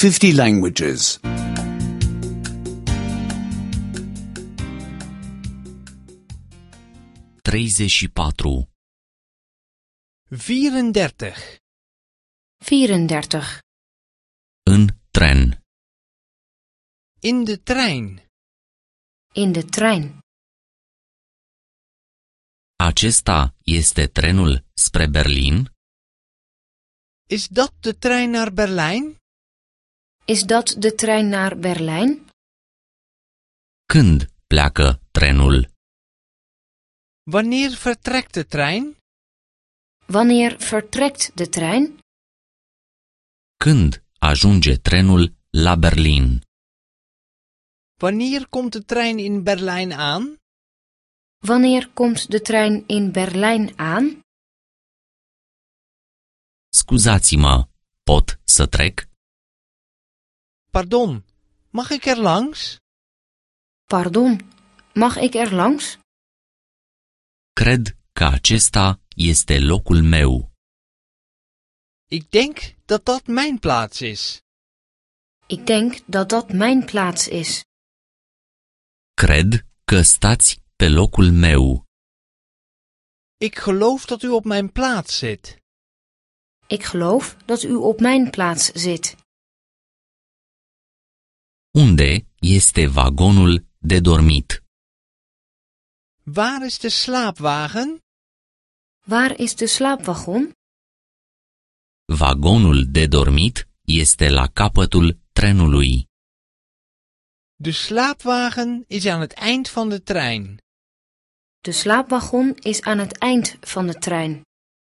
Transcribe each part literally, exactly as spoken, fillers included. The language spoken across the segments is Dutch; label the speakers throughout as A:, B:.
A: fifty languages.
B: treizeci și patru.
C: vierendertig.
D: vierendertig.
B: În tren.
C: In de trein.
D: In de trein.
B: Acesta este trenul spre Berlin?
C: Is dat de trein naar Berlijn?
D: Is dat de trein naar Berlijn?
B: Când pleacă trenul?
C: Wanneer vertrekt de trein?
D: Wanneer vertrekt de trein?
B: Când ajunge trenul la Berlin?
C: Wanneer komt de trein in Berlijn aan?
D: Wanneer komt de trein in Berlijn aan?
B: Scuzați-mă, pot să trec?
C: Pardon, mag ik er langs?
D: Pardon, mag ik er langs?
B: Cred că acesta este locul meu.
C: Ik denk dat dat mijn plaats is.
D: Ik denk dat dat mijn plaats is.
B: Cred că stați pe locul meu.
C: Ik geloof dat u op mijn plaats zit.
D: Ik geloof dat u op mijn plaats zit.
B: Unde este vagonul de dormit?
C: Waar is de slaapwagen?
D: Waar is de slaapwagon?
B: Vagonul de dormit este la capătul trenului.
C: De slaapwagen is aan het eind van de trein.
D: De slaapwagon is aan het eind van de trein.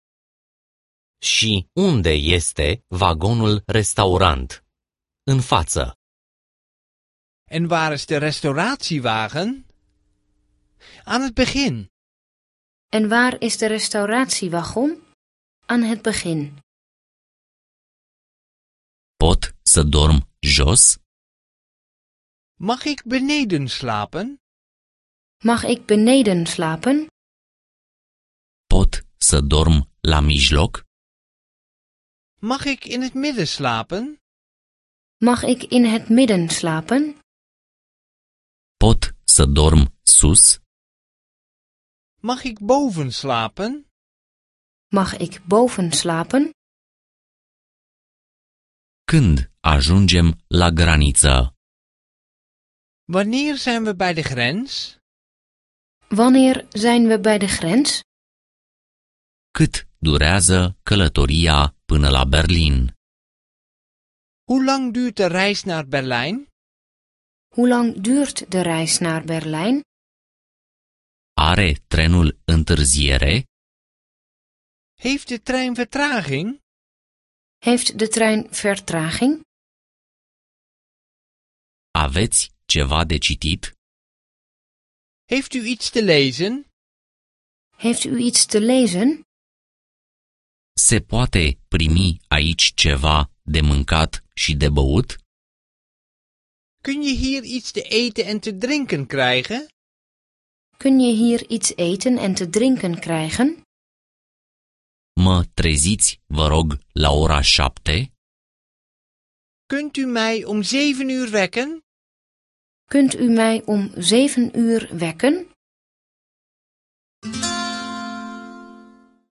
E: Și unde este vagonul restaurant? În față.
C: En waar is de restauratiewagen? Aan het begin.
D: En waar is de restauratiewagon? Aan het begin.
B: Pot să dorm jos?
C: Mag ik beneden slapen?
D: Mag ik beneden slapen?
B: Pot să dorm la mijloc?
C: Mag ik in het midden slapen?
D: Mag ik in het midden slapen?
B: Pot să dorm sus?
C: Mag ik boven slapen?
D: Mag ik boven slapen?
B: Când ajungem la graniță?
C: Wanneer zijn we bij de grens?
D: Wanneer zijn we bij de grens?
B: Cât durează călătoria până la Berlin?
C: Hoe lang duurt de reis naar Berlijn?
D: Hoe lang duurt de reis naar Berlijn?
B: Are trenul întârziere?
C: Heeft de trein vertraging?
D: Heeft de trein vertraging?
B: Aveți ceva de citit?
C: Heeft u iets te lezen?
D: Heeft u iets te lezen?
B: Se poate primi aici ceva de mâncat și de băut?
C: Kun je hier iets te eten en te drinken krijgen?
D: Kun je hier iets eten en te drinken krijgen?
B: Mă treziți, vă rog, la ora șapte?
C: Kunt u mij om zeven uur wekken?
D: Kunt u mij om zeven uur wekken?